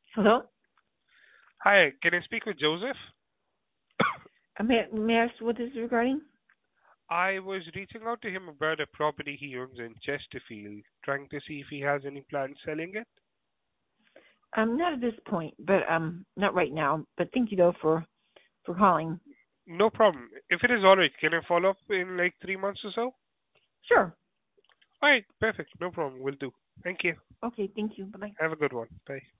Hello? Hi, can I speak with Joseph? May I ask what this is regarding? I was reaching out to him about a property he owns in Chesterfield, trying to see if he has any plans selling it. Not at this point, but not right now. But thank you though for calling. No problem. If it is alright, can I follow up in like 3 months or so? Sure. Alright, perfect. No problem. Will do. Thank you. Okay, thank you. Bye bye. Have a good one. Bye.